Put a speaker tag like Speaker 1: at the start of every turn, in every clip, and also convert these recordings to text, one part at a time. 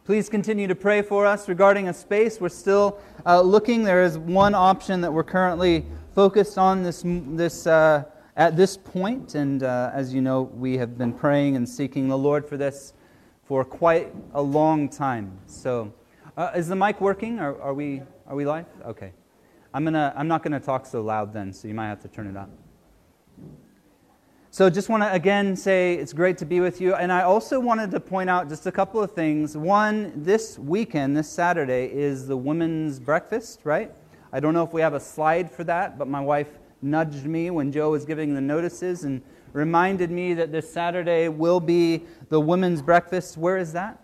Speaker 1: Please continue to pray for us regarding a space. We're still looking. There is one option that we're currently focused on at this point. And as you know, we have been praying and seeking the Lord for this for quite a long time. So, is the mic working? Are we live? Okay. I'm not gonna talk so loud then, so you might have to turn it up. So just want to again say it's great to be with you. And I also wanted to point out just a couple of things. One, this weekend, this Saturday, is the women's breakfast, right? I don't know if we have a slide for that, but my wife nudged me when Joe was giving the notices and reminded me that this Saturday will be the women's breakfast. Where is that?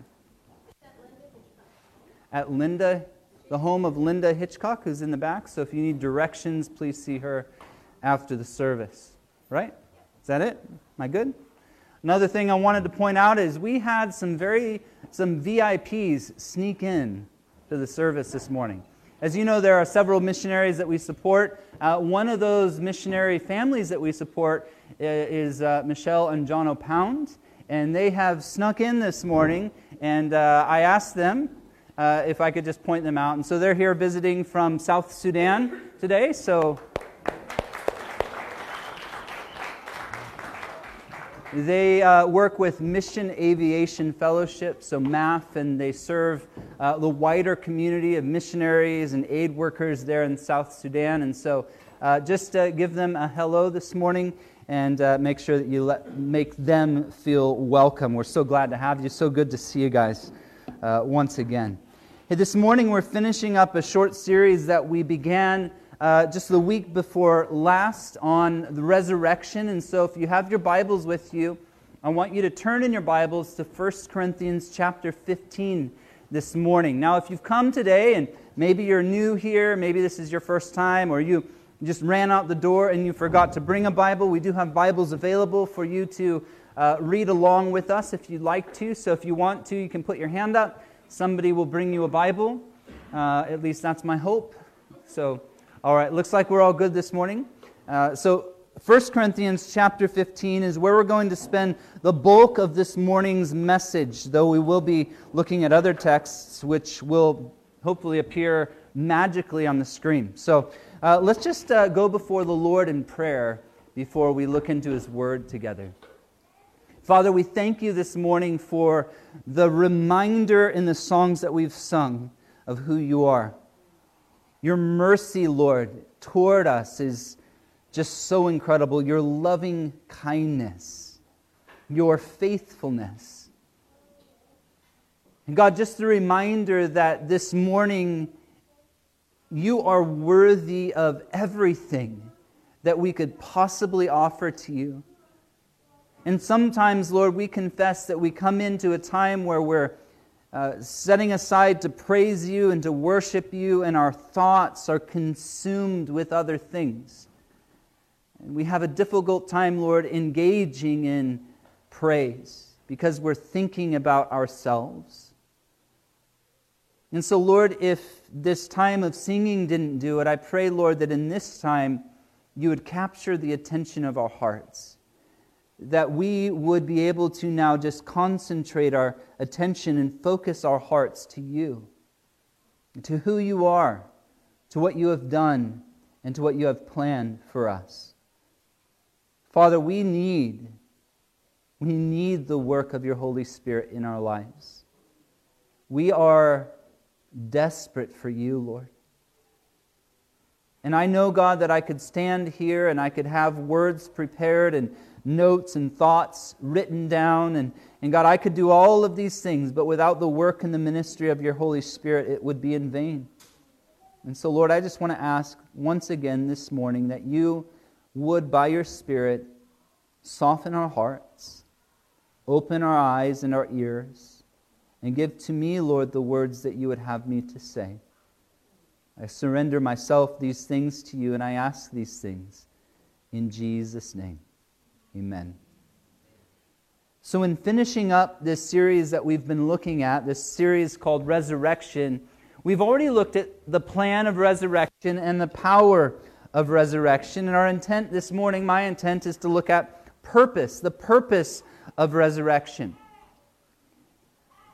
Speaker 1: At Linda, the home of Linda Hitchcock, who's in the back. So if you need directions, please see her after the service, right? Is that it? Am I good? Another thing I wanted to point out is we had some VIPs sneak in to the service this morning. As you know, there are several missionaries that we support. One of those missionary families that we support is Michelle and John O'Pound, and they have snuck in this morning, and I asked them if I could just point them out. And so they're here visiting from South Sudan today, so they work with Mission Aviation Fellowship, so MAF, and they serve the wider community of missionaries and aid workers there in South Sudan. And so just give them a hello this morning and make sure that you make them feel welcome. We're so glad to have you. So good to see you guys once again. Hey, this morning we're finishing up a short series that we began just the week before last on the resurrection. And so if you have your Bibles with you, I want you to turn in your Bibles to 1 Corinthians chapter 15 this morning. Now, if you've come today and maybe you're new here, maybe this is your first time, or you just ran out the door and you forgot to bring a Bible, we do have Bibles available for you to read along with us if you'd like to. So if you want to, you can put your hand up. Somebody will bring you a Bible. At least that's my hope. So all right, looks like we're all good this morning. So 1 Corinthians chapter 15 is where we're going to spend the bulk of this morning's message, though we will be looking at other texts which will hopefully appear magically on the screen. So let's just go before the Lord in prayer before we look into His Word together. Father, we thank You this morning for the reminder in the songs that we've sung of who You are. Your mercy, Lord, toward us is just so incredible. Your loving kindness, Your faithfulness. And God, just a reminder that this morning You are worthy of everything that we could possibly offer to You. And sometimes, Lord, we confess that we come into a time where we're setting aside to praise You and to worship You, and our thoughts are consumed with other things. And we have a difficult time, Lord, engaging in praise because we're thinking about ourselves. And so, Lord, if this time of singing didn't do it, I pray, Lord, that in this time You would capture the attention of our hearts, that we would be able to now just concentrate our attention and focus our hearts to You, to who You are, to what You have done, and to what You have planned for us. Father, we need the work of Your Holy Spirit in our lives. We are desperate for You, Lord. And I know, God, that I could stand here and I could have words prepared and notes and thoughts written down. And God, I could do all of these things, but without the work and the ministry of Your Holy Spirit, it would be in vain. And so, Lord, I just want to ask once again this morning that You would, by Your Spirit, soften our hearts, open our eyes and our ears, and give to me, Lord, the words that You would have me to say. I surrender myself these things to You, and I ask these things in Jesus' name. Amen. So in finishing up this series that we've been looking at, this series called Resurrection, we've already looked at the plan of resurrection and the power of resurrection. And our intent this morning, my intent, is to look at purpose, the purpose of resurrection.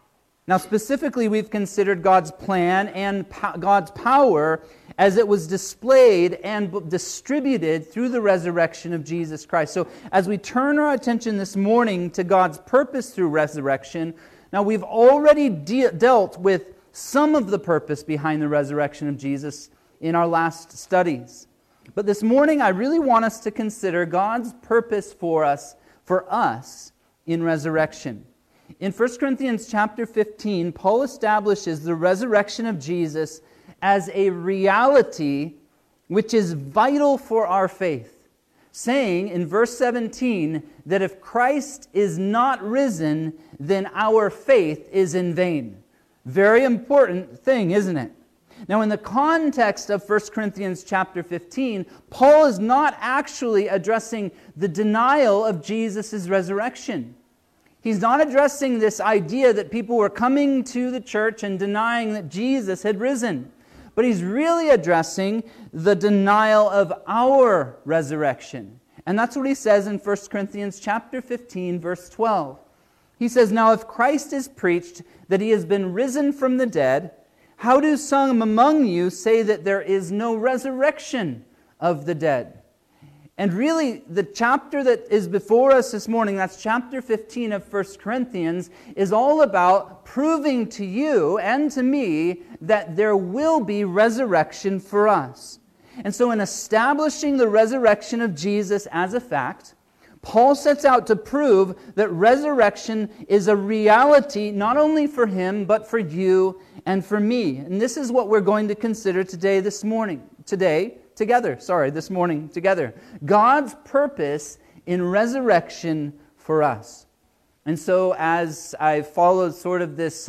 Speaker 1: Now, specifically, we've considered God's plan and God's power as it was displayed and distributed through the resurrection of Jesus Christ. So, as we turn our attention this morning to God's purpose through resurrection, now we've already dealt with some of the purpose behind the resurrection of Jesus in our last studies. But this morning, I really want us to consider God's purpose for us in resurrection. In 1 Corinthians chapter 15, Paul establishes the resurrection of Jesus as a reality which is vital for our faith, saying in verse 17 that if Christ is not risen, then our faith is in vain. Very important thing, isn't it? Now, in the context of 1 Corinthians chapter 15, Paul is not actually addressing the denial of Jesus' resurrection. He's not addressing this idea that people were coming to the church and denying that Jesus had risen. But he's really addressing the denial of our resurrection. And that's what he says in 1 Corinthians chapter 15, verse 12. He says, "Now if Christ is preached that he has been risen from the dead, how do some among you say that there is no resurrection of the dead?" And really, the chapter that is before us this morning, that's chapter 15 of 1 Corinthians, is all about proving to you and to me that there will be resurrection for us. And so in establishing the resurrection of Jesus as a fact, Paul sets out to prove that resurrection is a reality not only for him, but for you and for me. And this is what we're going to consider this morning together. God's purpose in resurrection for us. And so as I followed sort of this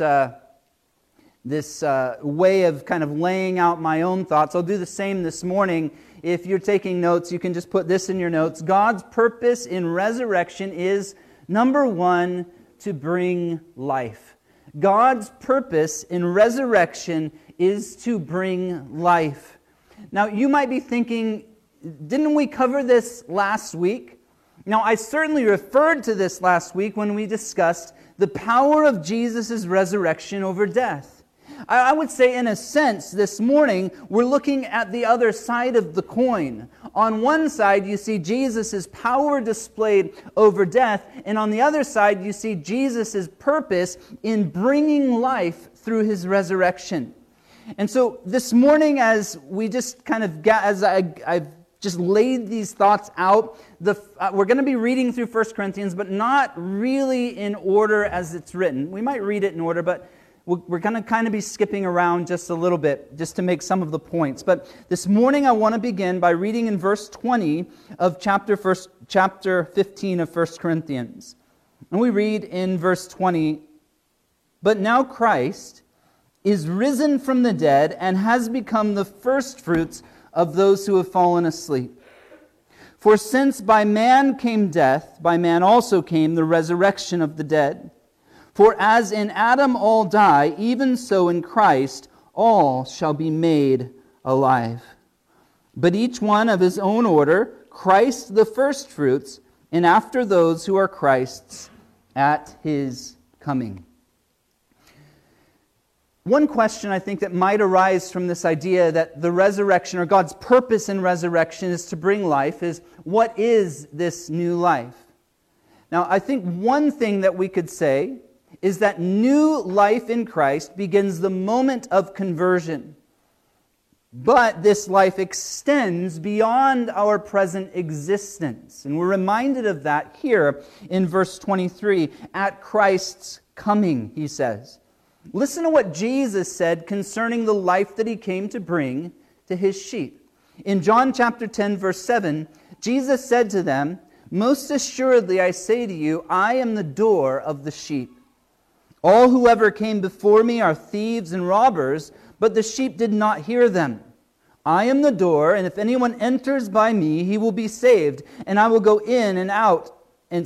Speaker 1: way of kind of laying out my own thoughts, I'll do the same this morning. If you're taking notes, you can just put this in your notes. God's purpose in resurrection is, number one, to bring life. God's purpose in resurrection is to bring life. Now, you might be thinking, didn't we cover this last week? Now, I certainly referred to this last week when we discussed the power of Jesus' resurrection over death. I would say, in a sense, this morning, we're looking at the other side of the coin. On one side, you see Jesus' power displayed over death, and on the other side, you see Jesus' purpose in bringing life through his resurrection. And so this morning, as we just kind of I've just laid these thoughts out, we're going to be reading through 1 Corinthians, but not really in order as it's written. We might read it in order, but we're going to kind of be skipping around just a little bit, just to make some of the points. But this morning I want to begin by reading in verse 20 of chapter 15 of 1 Corinthians. And we read in verse 20, "But now Christ is risen from the dead and has become the firstfruits of those who have fallen asleep. For since by man came death, by man also came the resurrection of the dead. For as in Adam all die, even so in Christ all shall be made alive. But each one of his own order, Christ the firstfruits, and after those who are Christ's at his coming." One question I think that might arise from this idea that the resurrection, or God's purpose in resurrection, is to bring life is, what is this new life? Now, I think one thing that we could say is that new life in Christ begins the moment of conversion. But this life extends beyond our present existence. And we're reminded of that here in verse 23. At Christ's coming, he says. Listen to what Jesus said concerning the life that he came to bring to his sheep. In John chapter 10, verse 7, Jesus said to them, "Most assuredly I say to you, I am the door of the sheep. All who ever came before me are thieves and robbers, but the sheep did not hear them. I am the door, and if anyone enters by me, he will be saved, and I will go in and out, and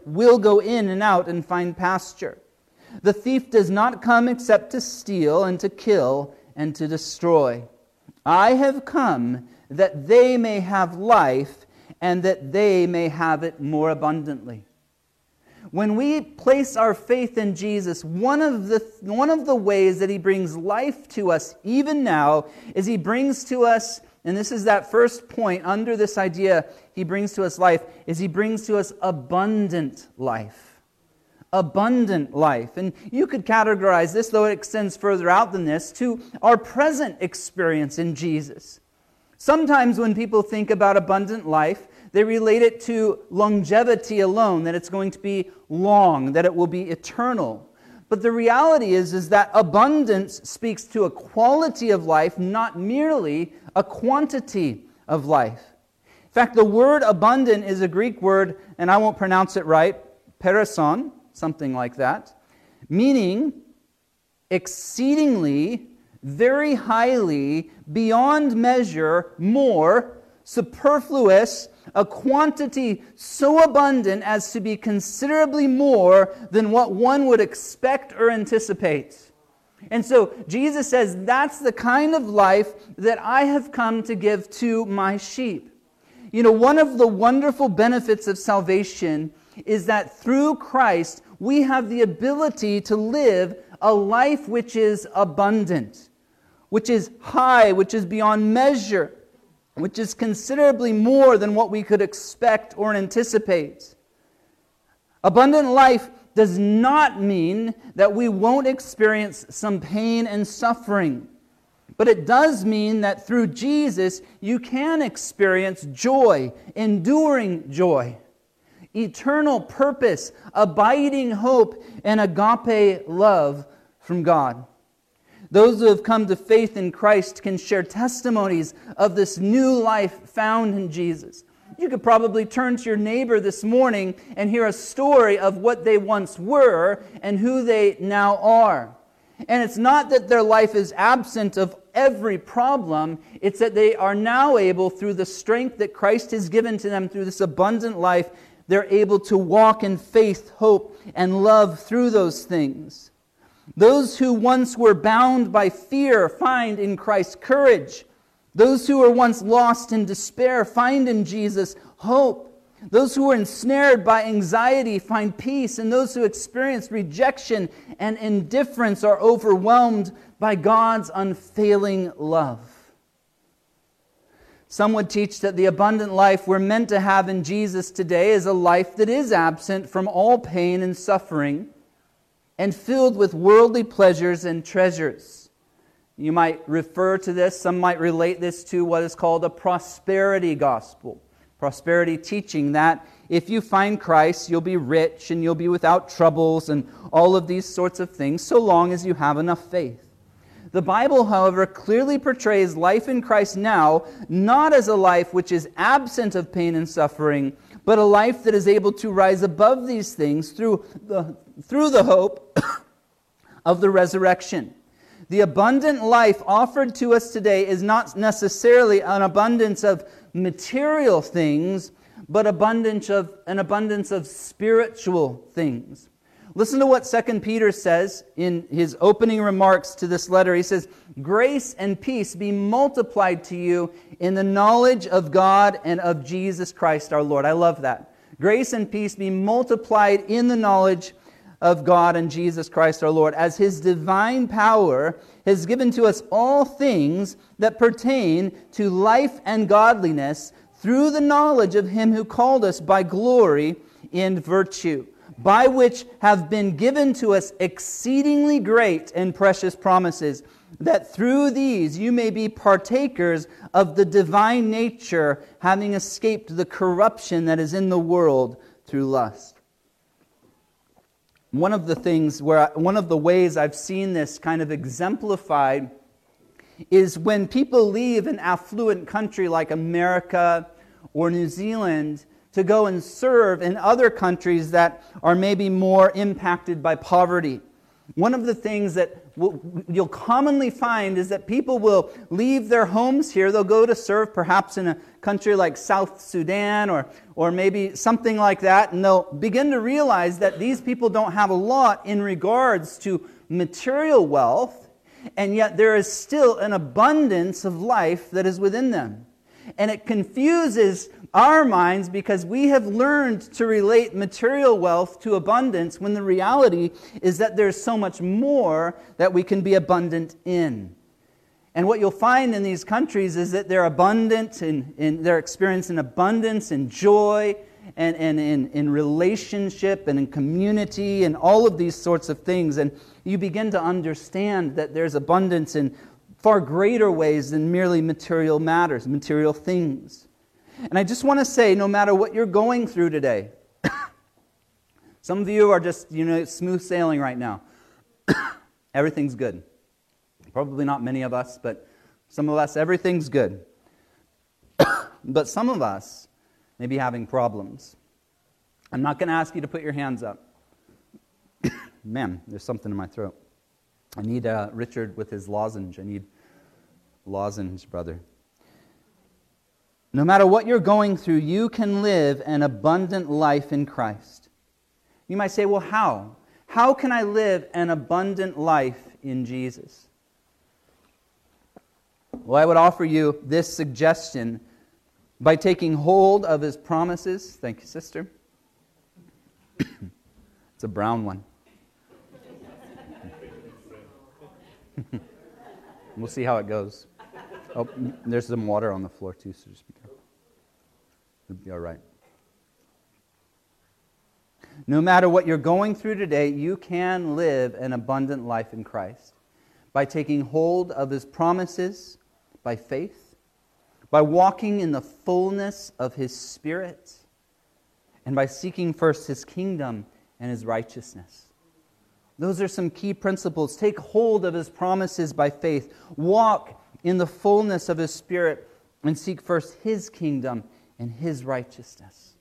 Speaker 1: find pasture. The thief does not come except to steal and to kill and to destroy. I have come that they may have life, and that they may have it more abundantly." When we place our faith in Jesus, one of the ways that He brings life to us even now is He brings to us, and this is that first point under this idea, He brings to us life, is He brings to us abundant life. Abundant life. And you could categorize this, though it extends further out than this, to our present experience in Jesus. Sometimes when people think about abundant life, they relate it to longevity alone, that it's going to be long, that it will be eternal. But the reality is that abundance speaks to a quality of life, not merely a quantity of life. In fact, the word abundant is a Greek word, and I won't pronounce it right, perisson, something like that, meaning exceedingly, very highly, beyond measure, more, superfluous, a quantity so abundant as to be considerably more than what one would expect or anticipate. And so Jesus says, that's the kind of life that I have come to give to my sheep. You know, one of the wonderful benefits of salvation is that through Christ, we have the ability to live a life which is abundant, which is high, which is beyond measure, which is considerably more than what we could expect or anticipate. Abundant life does not mean that we won't experience some pain and suffering, but it does mean that through Jesus you can experience joy, enduring joy, eternal purpose, abiding hope, and agape love from God. Those who have come to faith in Christ can share testimonies of this new life found in Jesus. You could probably turn to your neighbor this morning and hear a story of what they once were and who they now are. And it's not that their life is absent of every problem, it's that they are now able, through the strength that Christ has given to them through this abundant life, they're able to walk in faith, hope, and love through those things. Those who once were bound by fear find in Christ courage. Those who were once lost in despair find in Jesus hope. Those who were ensnared by anxiety find peace. And those who experience rejection and indifference are overwhelmed by God's unfailing love. Some would teach that the abundant life we're meant to have in Jesus today is a life that is absent from all pain and suffering, and filled with worldly pleasures and treasures. You might refer to this, some might relate this to what is called a prosperity gospel. Prosperity teaching that if you find Christ, you'll be rich and you'll be without troubles and all of these sorts of things, so long as you have enough faith. The Bible, however, clearly portrays life in Christ now not as a life which is absent of pain and suffering, but a life that is able to rise above these things through the hope of the resurrection. The abundant life offered to us today is not necessarily an abundance of material things, but an abundance of spiritual things. Listen to what 2 Peter says in his opening remarks to this letter. He says, "Grace and peace be multiplied to you in the knowledge of God and of Jesus Christ our Lord." I love that. Grace and peace be multiplied in the knowledge of God and Jesus Christ our Lord, as His divine power has given to us all things that pertain to life and godliness through the knowledge of Him who called us by glory and virtue, by which have been given to us exceedingly great and precious promises, that through these you may be partakers of the divine nature, having escaped the corruption that is in the world through lust. One of the ways I've seen this kind of exemplified is when people leave an affluent country like America or New Zealand to go and serve in other countries that are maybe more impacted by poverty. One of the things that you'll commonly find is that people will leave their homes here. They'll go to serve perhaps in a country like South Sudan or maybe something like that, and they'll begin to realize that these people don't have a lot in regards to material wealth, and yet there is still an abundance of life that is within them. And it confuses our minds because we have learned to relate material wealth to abundance when the reality is that there's so much more that we can be abundant in. And what you'll find in these countries is that they're abundant in their experience in abundance and joy and in relationship and in community and all of these sorts of things. And you begin to understand that there's abundance in far greater ways than merely material matters, material things. And I just want to say, no matter what you're going through today, some of you are just, smooth sailing right now. Everything's good. Probably not many of us, but some of us, everything's good. But some of us may be having problems. I'm not going to ask you to put your hands up. Man, there's something in my throat. I need Richard with his lozenge. I need lozenge, brother. No matter what you're going through, you can live an abundant life in Christ. You might say, well, how? How can I live an abundant life in Jesus? Well, I would offer you this suggestion by taking hold of His promises. Thank you, sister. It's a brown one. We'll see how it goes. Oh, there's some water on the floor too, so just be careful. It'll be all right. No matter what you're going through today, you can live an abundant life in Christ by taking hold of His promises by faith, by walking in the fullness of His Spirit, and by seeking first His kingdom and His righteousness. Those are some key principles. Take hold of His promises by faith. Walk in the fullness of His Spirit and seek first His kingdom and His righteousness.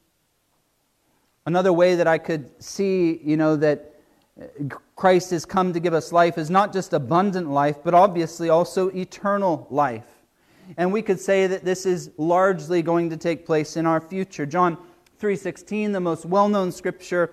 Speaker 1: Another way that I could see, that Christ has come to give us life is not just abundant life, but obviously also eternal life. And we could say that this is largely going to take place in our future. John 3:16, the most well-known scripture,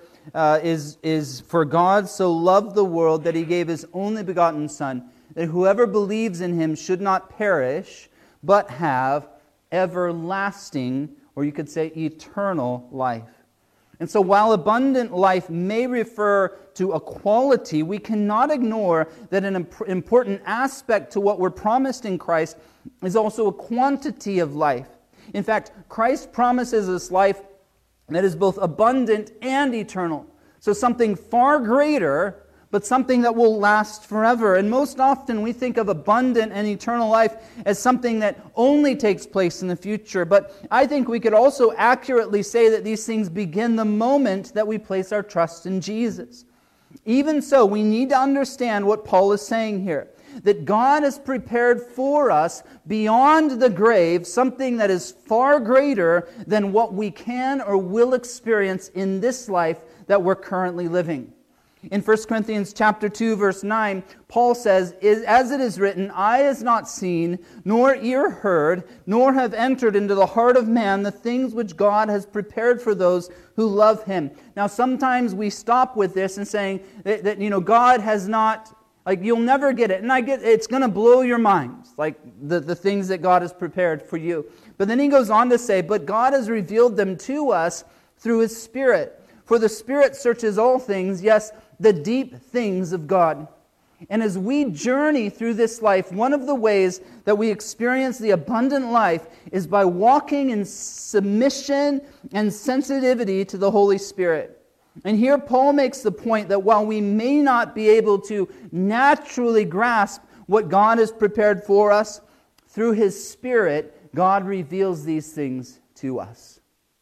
Speaker 1: is for God so loved the world that He gave His only begotten Son, that whoever believes in Him should not perish, but have everlasting, or you could say eternal life. And so while abundant life may refer to a quality, we cannot ignore that an important aspect to what we're promised in Christ is also a quantity of life. In fact, Christ promises us life that is both abundant and eternal. So something far greater, but something that will last forever. And most often we think of abundant and eternal life as something that only takes place in the future. But I think we could also accurately say that these things begin the moment that we place our trust in Jesus. Even so, we need to understand what Paul is saying here. That God has prepared for us beyond the grave something that is far greater than what we can or will experience in this life that we're currently living. In 1 Corinthians chapter 2, verse 9, Paul says, as it is written, eye has not seen, nor ear heard, nor have entered into the heart of man the things which God has prepared for those who love Him. Now, sometimes we stop with this and saying that God has not, you'll never get it. And I get it's going to blow your mind, the things that God has prepared for you. But then he goes on to say, but God has revealed them to us through His Spirit. For the Spirit searches all things, yes, the deep things of God. And as we journey through this life, one of the ways that we experience the abundant life is by walking in submission and sensitivity to the Holy Spirit. And here Paul makes the point that while we may not be able to naturally grasp what God has prepared for us, through His Spirit, God reveals these things to us.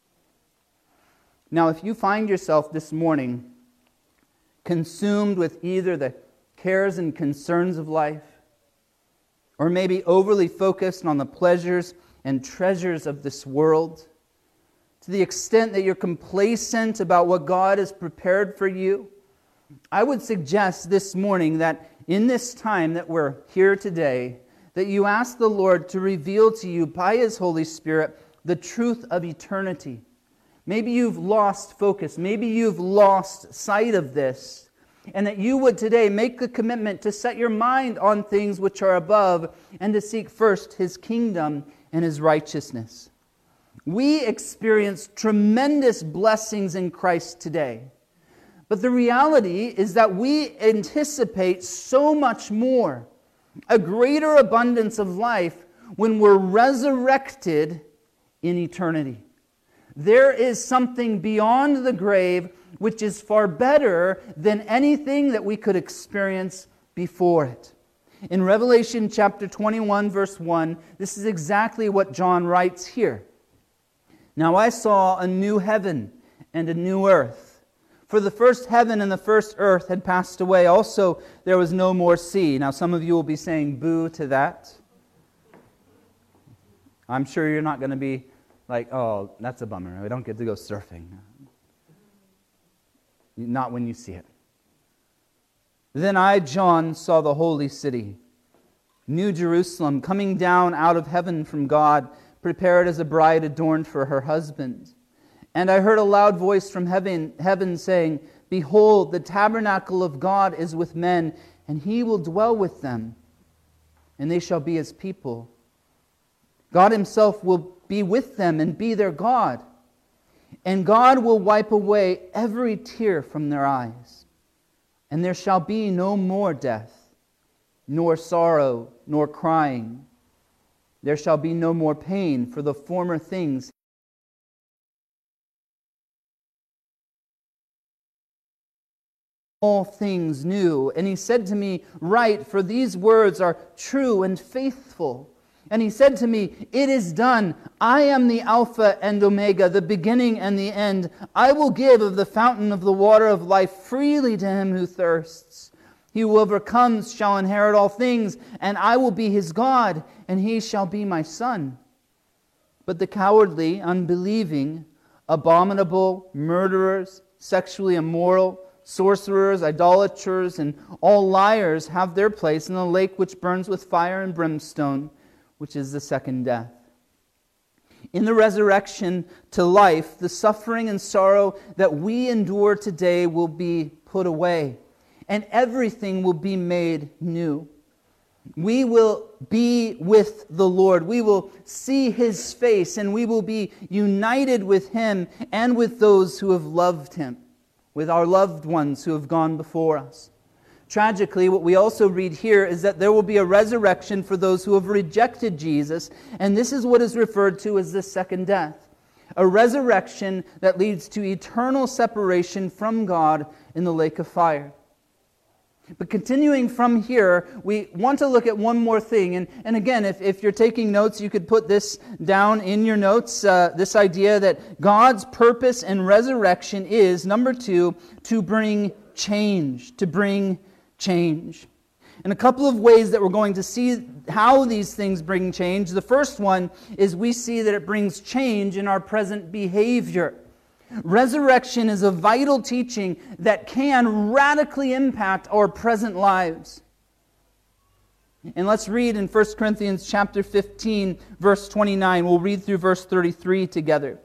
Speaker 1: Now, if you find yourself this morning consumed with either the cares and concerns of life, or maybe overly focused on the pleasures and treasures of this world, to the extent that you're complacent about what God has prepared for you, I would suggest this morning that in this time that we're here today, that you ask the Lord to reveal to you by His Holy Spirit the truth of eternity. Maybe you've lost focus. Maybe you've lost sight of this. And that you would today make the commitment to set your mind on things which are above and to seek first His kingdom and His righteousness. We experience tremendous blessings in Christ today. But the reality is that we anticipate so much more, a greater abundance of life when we're resurrected in eternity. There is something beyond the grave which is far better than anything that we could experience before it. In Revelation chapter 21, verse 1, this is exactly what John writes here. Now I saw a new heaven and a new earth. For the first heaven and the first earth had passed away. Also, there was no more sea. Now, some of you will be saying boo to that. I'm sure you're not going to be like, oh, that's a bummer. We don't get to go surfing. Not when you see it. Then I, John, saw the holy city, New Jerusalem, coming down out of heaven from God, prepared as a bride adorned for her husband. And I heard a loud voice from heaven saying, Behold, the tabernacle of God is with men, and He will dwell with them, and they shall be His people. God Himself will be with them and be their God. And God will wipe away every tear from their eyes. And there shall be no more death, nor sorrow, nor crying. There shall be no more pain, for the former things all things new. And He said to me, Write, for these words are true and faithful. And He said to me, It is done. I am the Alpha and Omega, the beginning and the end. I will give of the fountain of the water of life freely to him who thirsts. He who overcomes shall inherit all things, and I will be his God, and he shall be my son. But the cowardly, unbelieving, abominable, murderers, sexually immoral, sorcerers, idolaters, and all liars have their place in the lake which burns with fire and brimstone, which is the second death. In the resurrection to life, the suffering and sorrow that we endure today will be put away, and everything will be made new. We will be with the Lord. We will see His face, and we will be united with Him and with those who have loved Him, with our loved ones who have gone before us. Tragically, what we also read here is that there will be a resurrection for those who have rejected Jesus, and this is what is referred to as the second death. A resurrection that leads to eternal separation from God in the lake of fire. But continuing from here, we want to look at one more thing. And again, if you're taking notes, you could put this down in your notes. This idea that God's purpose in resurrection is, number 2, to bring change. To bring change. In a couple of ways that we're going to see how these things bring change. The first one is we see that it brings change in our present behavior. Resurrection is a vital teaching that can radically impact our present lives. And let's read in 1 Corinthians chapter 15, verse 29. We'll read through verse 33 together.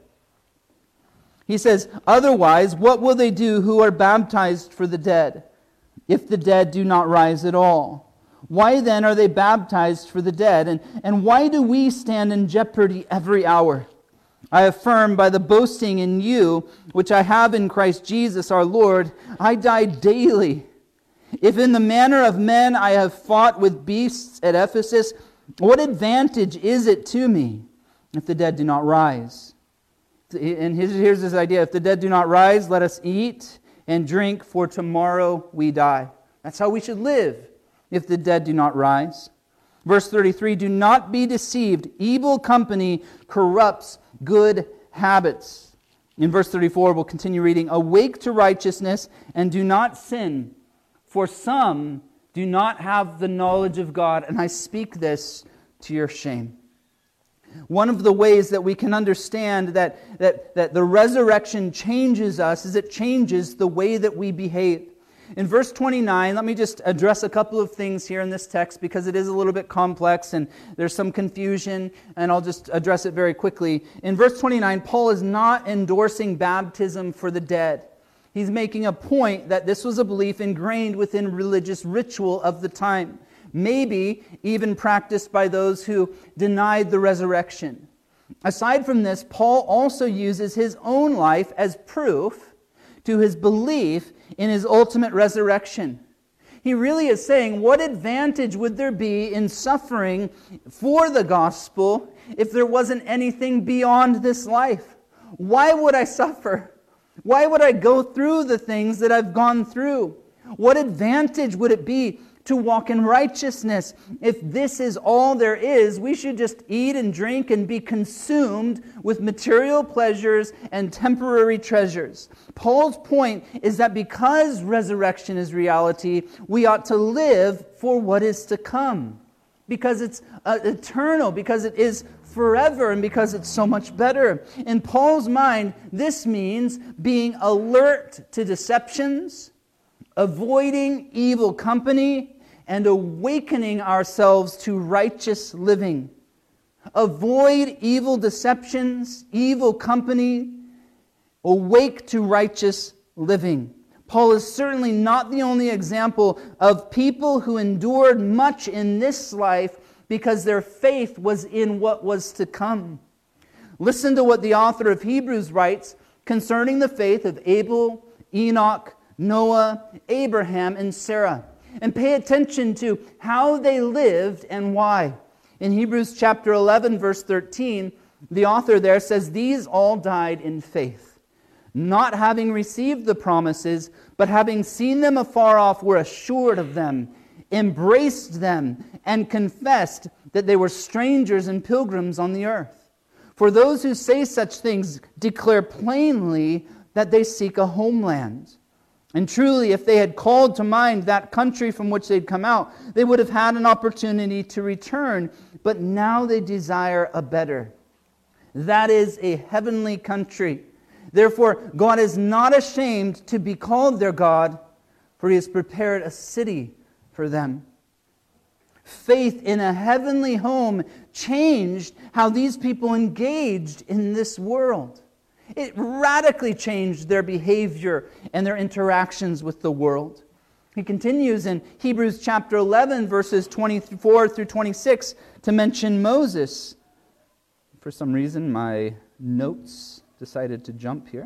Speaker 1: He says, Otherwise, what will they do who are baptized for the dead, if the dead do not rise at all? Why then are they baptized for the dead? And why do we stand in jeopardy every hour? I affirm by the boasting in you, which I have in Christ Jesus our Lord, I die daily. If in the manner of men I have fought with beasts at Ephesus, what advantage is it to me if the dead do not rise? And here's this idea, if the dead do not rise, let us eat and drink, for tomorrow we die. That's how we should live if the dead do not rise. Verse 33, Do not be deceived. Evil company corrupts good habits. In verse 34, we'll continue reading. Awake to righteousness and do not sin, for some do not have the knowledge of God, and I speak this to your shame. One of the ways that we can understand that the resurrection changes us is it changes the way that we behave. In verse 29, let me just address a couple of things here in this text because it is a little bit complex and there's some confusion, and I'll just address it very quickly. In verse 29, Paul is not endorsing baptism for the dead. He's making a point that this was a belief ingrained within religious ritual of the time. maybe even practiced by those who denied the resurrection. Aside from this, Paul also uses his own life as proof to his belief in his ultimate resurrection. He really is saying, what advantage would there be in suffering for the gospel if there wasn't anything beyond this life? Why would I suffer? Why would I go through the things that I've gone through? What advantage would it be to walk in righteousness? If this is all there is, we should just eat and drink and be consumed with material pleasures and temporary treasures. Paul's point is that because resurrection is reality, we ought to live for what is to come. Because it's eternal, because it is forever, and because it's so much better. In Paul's mind, this means being alert to deceptions, avoiding evil company, and awakening ourselves to righteous living. Avoid evil deceptions, evil company, awake to righteous living. Paul is certainly not the only example of people who endured much in this life because their faith was in what was to come. Listen to what the author of Hebrews writes concerning the faith of Abel, Enoch, Noah, Abraham, and Sarah. And pay attention to how they lived and why. In Hebrews chapter 11, verse 13, the author there says, "These all died in faith, not having received the promises, but having seen them afar off, were assured of them, embraced them, and confessed that they were strangers and pilgrims on the earth. For those who say such things declare plainly that they seek a homeland. And truly, if they had called to mind that country from which they'd come out, they would have had an opportunity to return. But now they desire a better. That is a heavenly country. Therefore, God is not ashamed to be called their God, for He has prepared a city for them." Faith in a heavenly home changed how these people engaged in this world. It radically changed their behavior and their interactions with the world. He continues in Hebrews chapter 11, verses 24 through 26, to mention Moses. For some reason, my notes decided to jump here.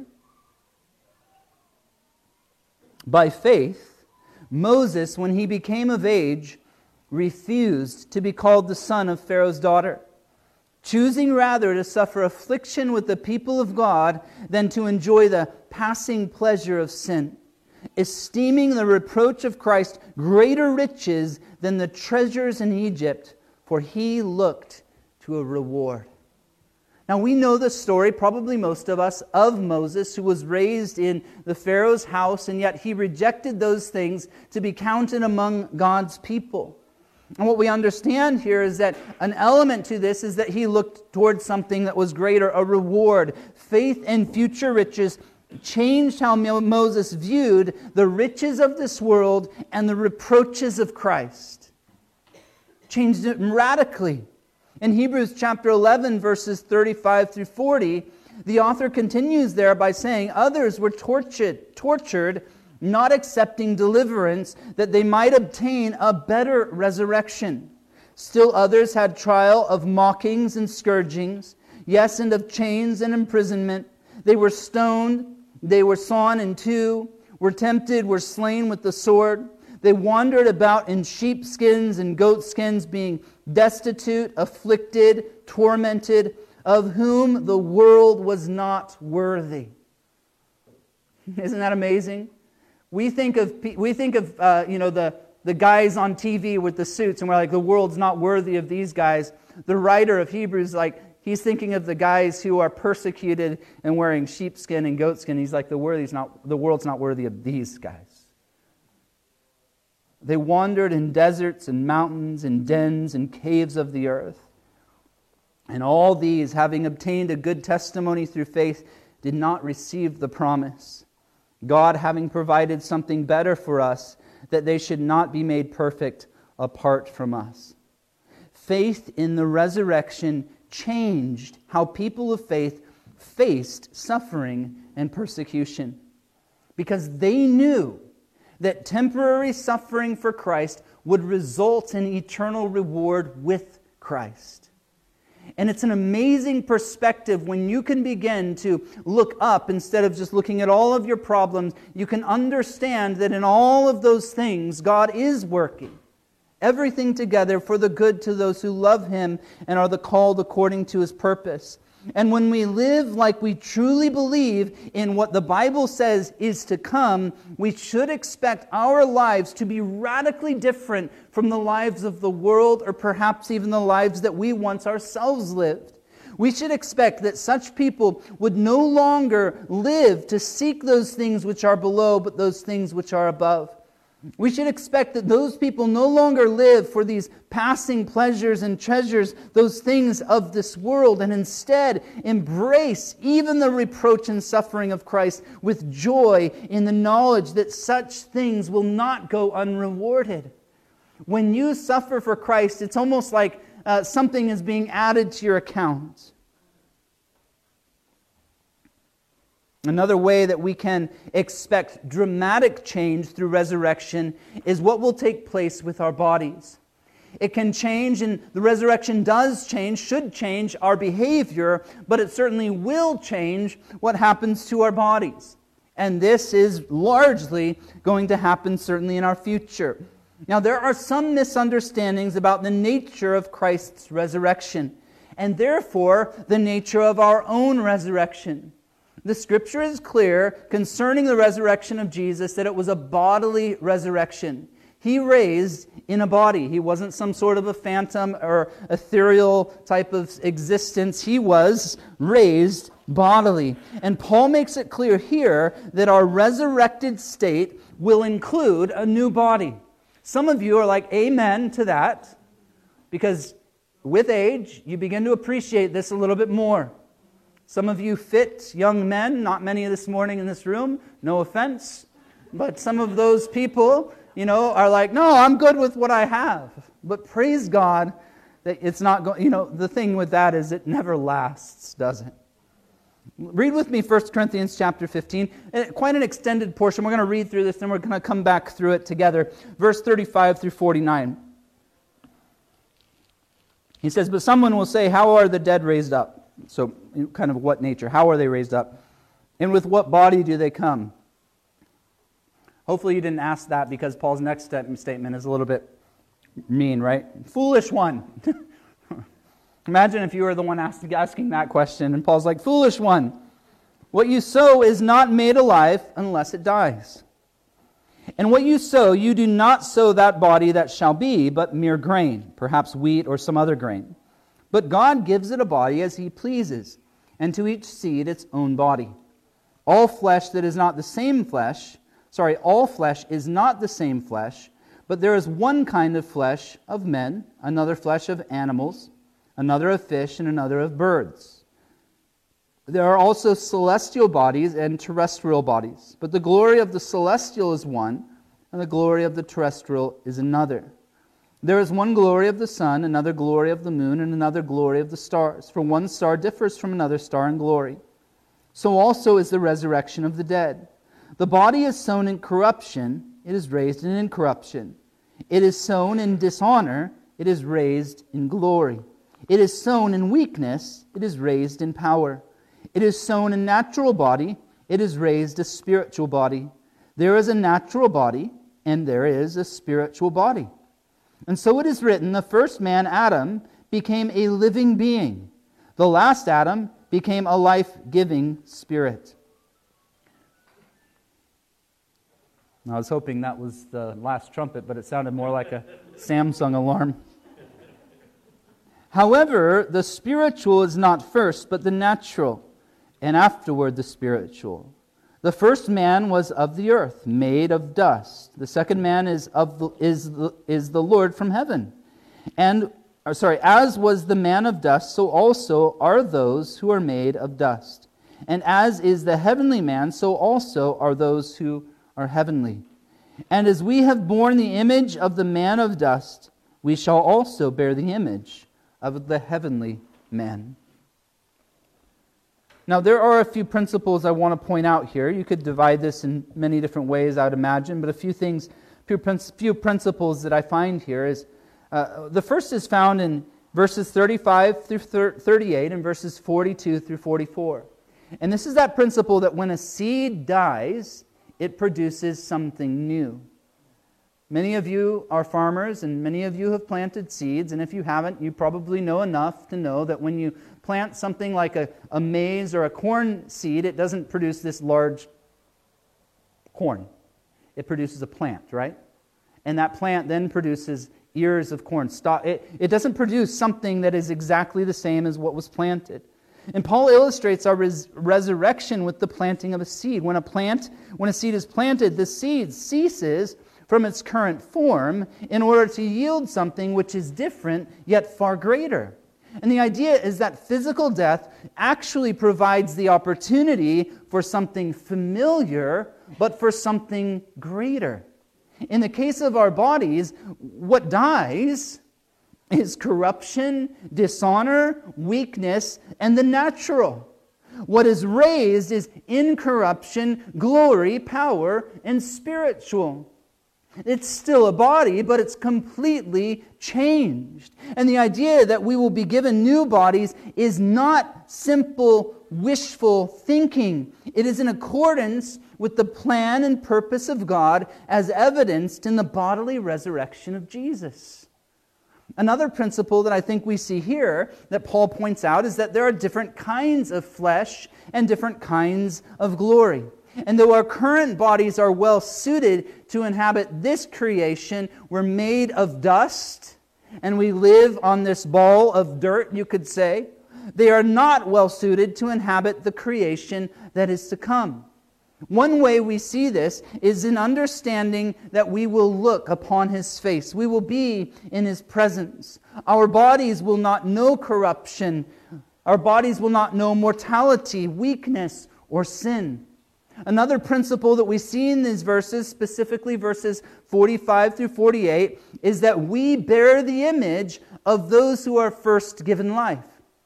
Speaker 1: By faith, Moses, when he became of age, refused to be called the son of Pharaoh's daughter, choosing rather to suffer affliction with the people of God than to enjoy the passing pleasure of sin, esteeming the reproach of Christ greater riches than the treasures in Egypt, for he looked to a reward. Now we know the story, probably most of us, of Moses, who was raised in the Pharaoh's house, and yet he rejected those things to be counted among God's people. And what we understand here is that an element to this is that he looked towards something that was greater, a reward. Faith in future riches changed how Moses viewed the riches of this world and the reproaches of Christ. Changed it radically. In Hebrews chapter 11, verses 35 through 40, the author continues there by saying, "Others were tortured, not accepting deliverance, that they might obtain a better resurrection. Still others had trial of mockings and scourgings, yes, and of chains and imprisonment. They were stoned, they were sawn in two, were tempted, were slain with the sword. They wandered about in sheepskins and goatskins, being destitute, afflicted, tormented, of whom the world was not worthy." Isn't that amazing? We think of the guys on TV with the suits, and we're like, the world's not worthy of these guys. The writer of Hebrews, he's thinking of the guys who are persecuted and wearing sheepskin and goatskin. He's like, the world's not worthy of these guys. They wandered in deserts and mountains and dens and caves of the earth. And all these, having obtained a good testimony through faith, did not receive the promise, God having provided something better for us, that they should not be made perfect apart from us. Faith in the resurrection changed how people of faith faced suffering and persecution, because they knew that temporary suffering for Christ would result in eternal reward with Christ. And it's an amazing perspective when you can begin to look up instead of just looking at all of your problems. You can understand that in all of those things, God is working everything together for the good to those who love Him and are the called according to His purpose. And when we live like we truly believe in what the Bible says is to come, we should expect our lives to be radically different from the lives of the world, or perhaps even the lives that we once ourselves lived. We should expect that such people would no longer live to seek those things which are below, but those things which are above. We should expect that those people no longer live for these passing pleasures and treasures, those things of this world, and instead embrace even the reproach and suffering of Christ with joy in the knowledge that such things will not go unrewarded. When you suffer for Christ, it's almost like something is being added to your account. Another way that we can expect dramatic change through resurrection is what will take place with our bodies. It can change, and the resurrection does change, should change our behavior, but it certainly will change what happens to our bodies. And this is largely going to happen certainly in our future. Now, there are some misunderstandings about the nature of Christ's resurrection, and therefore the nature of our own resurrection. The Scripture is clear concerning the resurrection of Jesus that it was a bodily resurrection. He raised in a body. He wasn't some sort of a phantom or ethereal type of existence. He was raised bodily. And Paul makes it clear here that our resurrected state will include a new body. Some of you are like, amen to that, because with age, you begin to appreciate this a little bit more. Some of you fit young men, not many this morning in this room, no offense, but some of those people, are like, no, I'm good with what I have. But praise God that it's not going, the thing with that is it never lasts, does it? Read with me 1 Corinthians chapter 15, quite an extended portion. We're going to read through this, then we're going to come back through it together. Verse 35 through 49. He says, but someone will say, how are the dead raised up? So, kind of what nature? How are they raised up? And with what body do they come? Hopefully you didn't ask that, because Paul's next statement is a little bit mean, right? Foolish one. Imagine if you were the one asking that question, and Paul's like, foolish one. What you sow is not made alive unless it dies. And what you sow, you do not sow that body that shall be, but mere grain, perhaps wheat or some other grain. But God gives it a body as He pleases, and to each seed its own body. All flesh is not the same flesh, but there is one kind of flesh of men, another flesh of animals, another of fish, and another of birds. There are also celestial bodies and terrestrial bodies, but the glory of the celestial is one, and the glory of the terrestrial is another. There is one glory of the sun, another glory of the moon, and another glory of the stars. For one star differs from another star in glory. So also is the resurrection of the dead. The body is sown in corruption, it is raised in incorruption. It is sown in dishonor, it is raised in glory. It is sown in weakness, it is raised in power. It is sown a natural body, it is raised a spiritual body. There is a natural body, and there is a spiritual body. And so it is written, the first man, Adam, became a living being. The last Adam became a life-giving spirit. I was hoping that was the last trumpet, but it sounded more like a Samsung alarm. However, the spiritual is not first, but the natural, and afterward the spiritual. The first man was of the earth, made of dust. The second man is the Lord from heaven. As was the man of dust, so also are those who are made of dust. And as is the heavenly man, so also are those who are heavenly. And as we have borne the image of the man of dust, we shall also bear the image of the heavenly man. Now, there are a few principles I want to point out here. You could divide this in many different ways, I would imagine, but a few principles that I find here is, the first is found in verses 35 through 38 and verses 42 through 44. And this is that principle that when a seed dies, it produces something new. Many of you are farmers, and many of you have planted seeds, and if you haven't, you probably know enough to know that when you plant something like a maize or a corn seed, it doesn't produce this large corn. It produces a plant, right? And that plant then produces ears of corn. It doesn't produce something that is exactly the same as what was planted. And Paul illustrates our resurrection with the planting of a seed. When a seed is planted, the seed ceases from its current form in order to yield something which is different yet far greater. And the idea is that physical death actually provides the opportunity for something familiar, but for something greater. In the case of our bodies, what dies is corruption, dishonor, weakness, and the natural. What is raised is incorruption, glory, power, and spiritual. It's still a body, but it's completely changed. And the idea that we will be given new bodies is not simple wishful thinking. It is in accordance with the plan and purpose of God as evidenced in the bodily resurrection of Jesus. Another principle that I think we see here that Paul points out is that there are different kinds of flesh and different kinds of glory. And though our current bodies are well suited to inhabit this creation, we're made of dust, and we live on this ball of dirt, you could say. They are not well suited to inhabit the creation that is to come. One way we see this is in understanding that we will look upon His face. We will be in His presence. Our bodies will not know corruption. Our bodies will not know mortality, weakness, or sin. Another principle that we see in these verses, specifically verses 45 through 48, is that we bear the image of those who are first given life.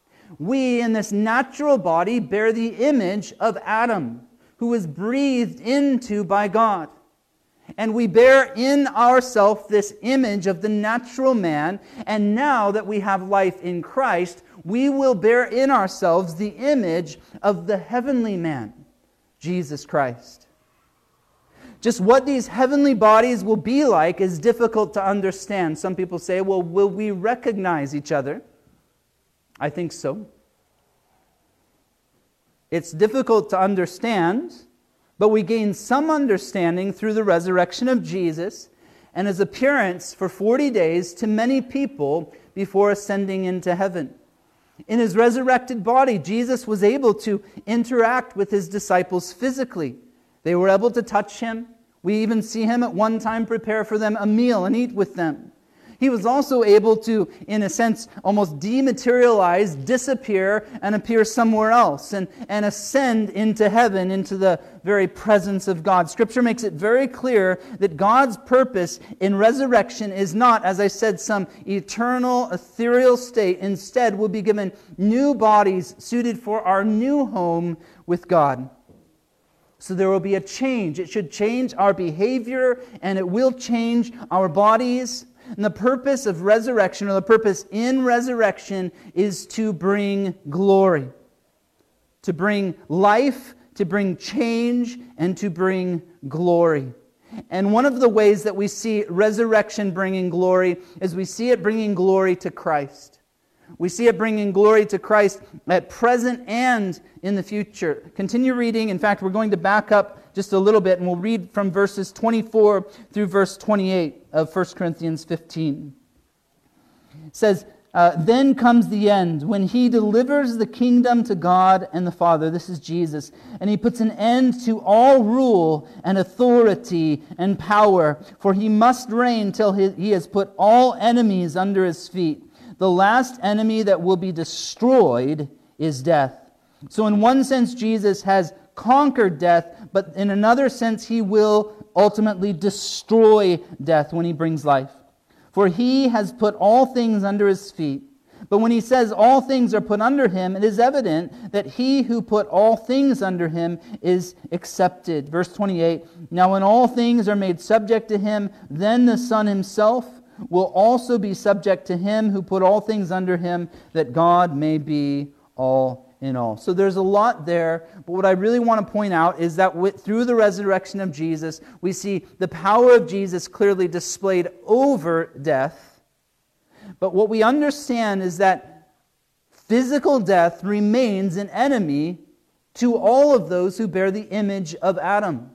Speaker 1: We, in this natural body, bear the image of Adam, who was breathed into by God. And we bear in ourselves this image of the natural man, and now that we have life in Christ, we will bear in ourselves the image of the heavenly man, Jesus Christ. Just what these heavenly bodies will be like is difficult to understand. Some people say, well, will we recognize each other? I think so. It's difficult to understand, but we gain some understanding through the resurrection of Jesus and His appearance for 40 days to many people before ascending into heaven. In His resurrected body, Jesus was able to interact with His disciples physically. They were able to touch Him. We even see Him at one time prepare for them a meal and eat with them. He was also able to, in a sense, almost dematerialize, disappear, and appear somewhere else, and ascend into heaven, into the very presence of God. Scripture makes it very clear that God's purpose in resurrection is not, as I said, some eternal, ethereal state. Instead, we'll be given new bodies suited for our new home with God. So there will be a change. It should change our behavior, and it will change our bodies. And the purpose of resurrection, or the purpose in resurrection, is to bring glory, to bring life, to bring change, and to bring glory. And one of the ways that we see resurrection bringing glory is we see it bringing glory to Christ. We see it bringing glory to Christ at present and in the future. Continue reading. In fact, we're going to back up just a little bit, and we'll read from verses 24 through verse 28 of 1 Corinthians 15. It says, then comes the end, when He delivers the kingdom to God and the Father. This is Jesus. And He puts an end to all rule and authority and power, for He must reign till He has put all enemies under His feet. The last enemy that will be destroyed is death. So in one sense, Jesus has conquered death, but in another sense, He will ultimately destroy death when He brings life. For He has put all things under His feet. But when he says all things are put under him, it is evident that he who put all things under him is accepted. Verse 28, now when all things are made subject to him, then the Son himself will also be subject to him who put all things under him, that God may be all in all. So there's a lot there, but what I really want to point out is that through the resurrection of Jesus, we see the power of Jesus clearly displayed over death. But what we understand is that physical death remains an enemy to all of those who bear the image of Adam.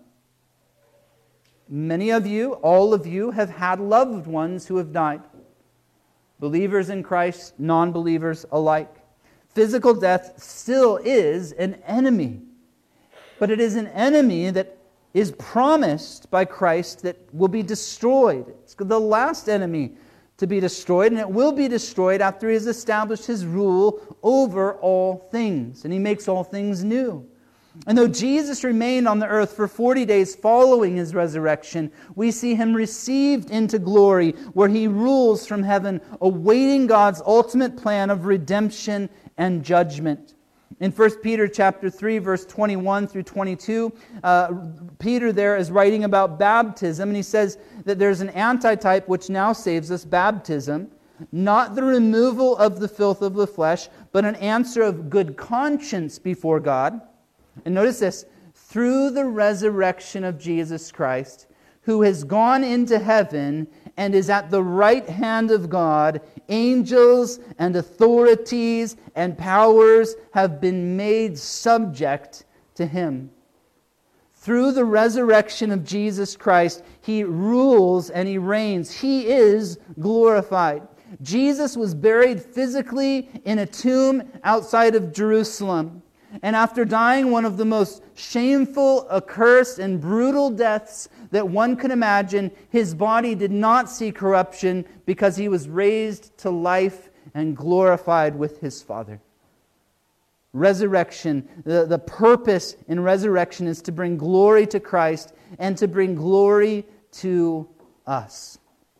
Speaker 1: Many of you, all of you, have had loved ones who have died. Believers in Christ, non-believers alike. Physical death still is an enemy. But it is an enemy that is promised by Christ that will be destroyed. It's the last enemy to be destroyed, and it will be destroyed after he has established his rule over all things, and he makes all things new. And though Jesus remained on the earth for 40 days following his resurrection, we see him received into glory, where he rules from heaven, awaiting God's ultimate plan of redemption and judgment. In 1 Peter chapter 3, verse 21 through 22, Peter there is writing about baptism, and he says that there's an antitype which now saves us, baptism, not the removal of the filth of the flesh, but an answer of good conscience before God. And notice this, through the resurrection of Jesus Christ, who has gone into heaven and is at the right hand of God, angels and authorities and powers have been made subject to him. Through the resurrection of Jesus Christ, he rules and he reigns. He is glorified. Jesus was buried physically in a tomb outside of Jerusalem. And after dying one of the most shameful, accursed, and brutal deaths that one could imagine, his body did not see corruption because he was raised to life and glorified with his Father. Resurrection, the purpose in resurrection is to bring glory to Christ and to bring glory to us.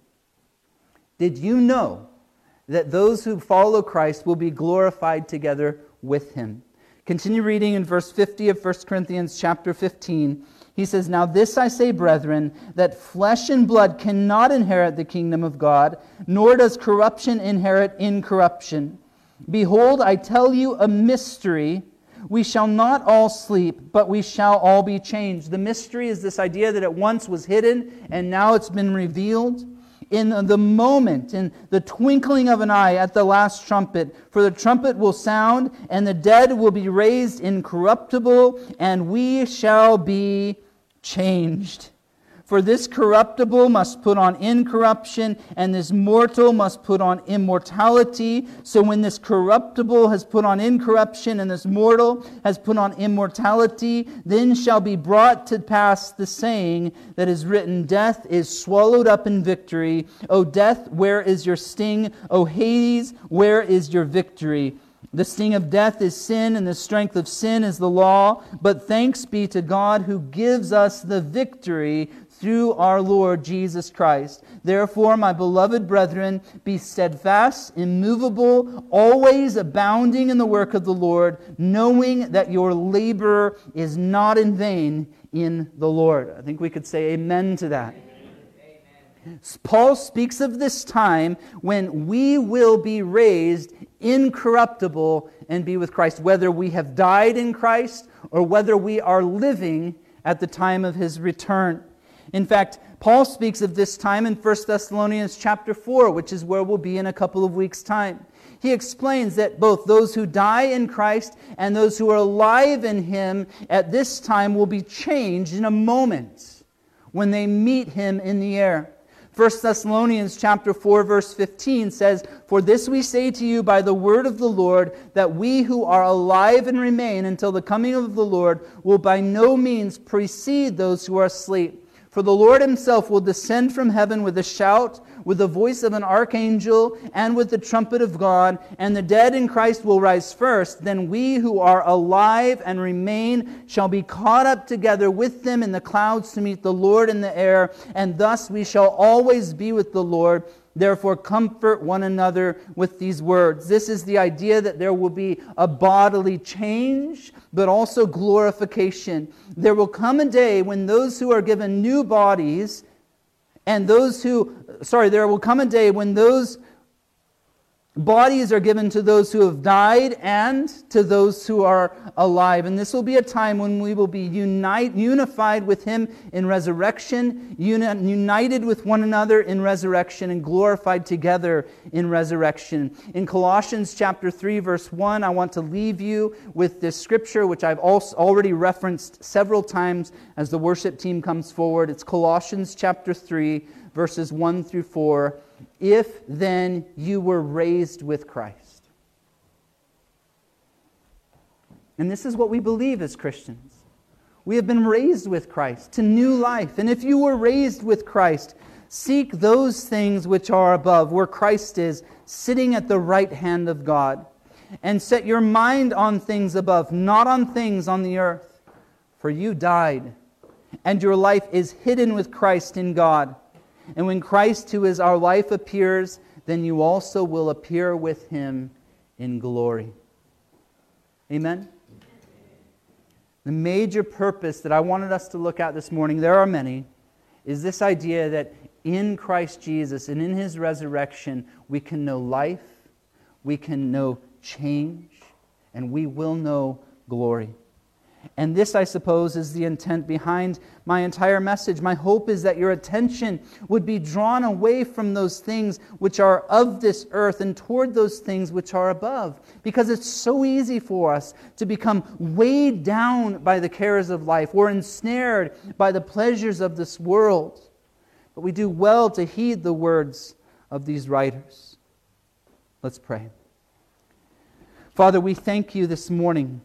Speaker 1: Did you know that those who follow Christ will be glorified together with him? Continue reading in verse 50 of 1 Corinthians chapter 15. He says, now this I say, brethren, that flesh and blood cannot inherit the kingdom of God, nor does corruption inherit incorruption. Behold, I tell you a mystery. We shall not all sleep, but we shall all be changed. The mystery is this idea that it once was hidden, and now it's been revealed. In the moment, in the twinkling of an eye at the last trumpet, for the trumpet will sound, and the dead will be raised incorruptible, and we shall be changed. For this corruptible must put on incorruption, and this mortal must put on immortality. So when this corruptible has put on incorruption, and this mortal has put on immortality, then shall be brought to pass the saying that is written, death is swallowed up in victory. O death, where is your sting? O Hades, where is your victory? The sting of death is sin, and the strength of sin is the law. But thanks be to God who gives us the victory through our Lord Jesus Christ. Therefore, my beloved brethren, be steadfast, immovable, always abounding in the work of the Lord, knowing that your labor is not in vain in the Lord. I think we could say amen to that. Amen. Paul speaks of this time when we will be raised incorruptible and be with Christ, whether we have died in Christ or whether we are living at the time of his return. In fact, Paul speaks of this time in 1 Thessalonians chapter 4, which is where we'll be in a couple of weeks' time. He explains that both those who die in Christ and those who are alive in him at this time will be changed in a moment when they meet him in the air. 1 Thessalonians chapter 4, verse 15 says, for this we say to you by the word of the Lord, that we who are alive and remain until the coming of the Lord will by no means precede those who are asleep. For the Lord himself will descend from heaven with a shout, with the voice of an archangel, and with the trumpet of God, and the dead in Christ will rise first. Then we who are alive and remain shall be caught up together with them in the clouds to meet the Lord in the air, and thus we shall always be with the Lord. Therefore, comfort one another with these words. This is the idea that there will be a bodily change, but also glorification. There will come a day when those who are given new bodies and there will come a day when those bodies are given to those who have died and to those who are alive. And this will be a time when we will be unified with Him in resurrection, united with one another in resurrection, and glorified together in resurrection. In Colossians chapter 3, verse 1, I want to leave you with this scripture, which I've also already referenced several times as the worship team comes forward. It's Colossians chapter 3, verses 1 through 4. If then you were raised with Christ. And this is what we believe as Christians. We have been raised with Christ to new life. And if you were raised with Christ, seek those things which are above, where Christ is, sitting at the right hand of God. And set your mind on things above, not on things on the earth. For you died, and your life is hidden with Christ in God. And when Christ, who is our life, appears, then you also will appear with Him in glory. Amen? The major purpose that I wanted us to look at this morning, there are many, is this idea that in Christ Jesus and in His resurrection, we can know life, we can know change, and we will know glory. And this, I suppose, is the intent behind my entire message. My hope is that your attention would be drawn away from those things which are of this earth and toward those things which are above. Because it's so easy for us to become weighed down by the cares of life. We're ensnared by the pleasures of this world. But we do well to heed the words of these writers. Let's pray. Father, we thank You this morning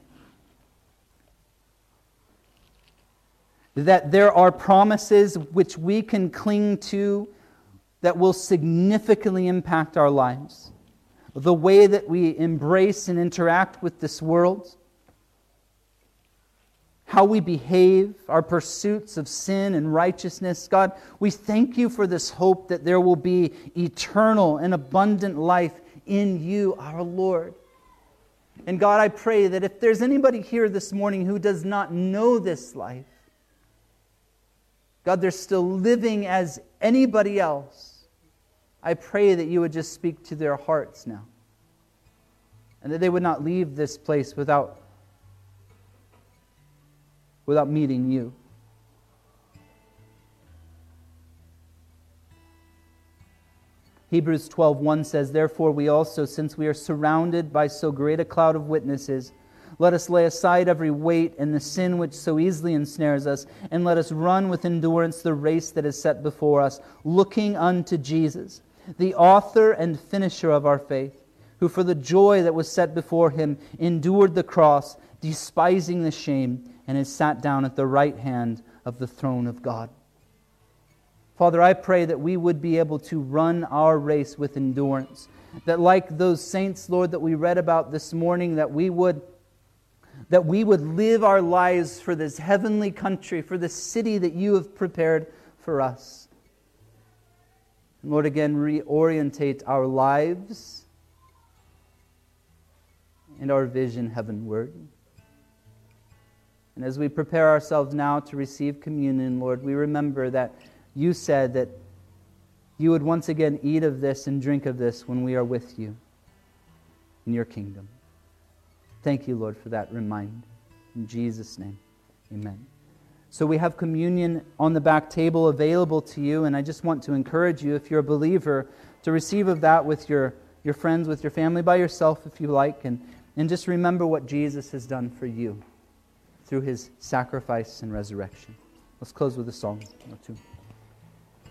Speaker 1: that there are promises which we can cling to that will significantly impact our lives. The way that we embrace and interact with this world, how we behave, our pursuits of sin and righteousness. God, we thank You for this hope that there will be eternal and abundant life in You, our Lord. And God, I pray that if there's anybody here this morning who does not know this life, God, they're still living as anybody else. I pray that You would just speak to their hearts now. And that they would not leave this place without meeting You. Hebrews 12:1 says, "Therefore we also, since we are surrounded by so great a cloud of witnesses, let us lay aside every weight and the sin which so easily ensnares us, and let us run with endurance the race that is set before us, looking unto Jesus, the author and finisher of our faith, who for the joy that was set before Him endured the cross, despising the shame, and is sat down at the right hand of the throne of God." Father, I pray that we would be able to run our race with endurance, that like those saints, Lord, that we read about this morning, that we would live our lives for this heavenly country, for this city that You have prepared for us. And Lord, again, reorientate our lives and our vision heavenward. And as we prepare ourselves now to receive communion, Lord, we remember that You said that You would once again eat of this and drink of this when we are with You in Your kingdom. Thank You, Lord, for that reminder. In Jesus' name, amen. So we have communion on the back table available to you, and I just want to encourage you, if you're a believer, to receive of that with your friends, with your family, by yourself if you like, and just remember what Jesus has done for you through His sacrifice and resurrection. Let's close with a song or two.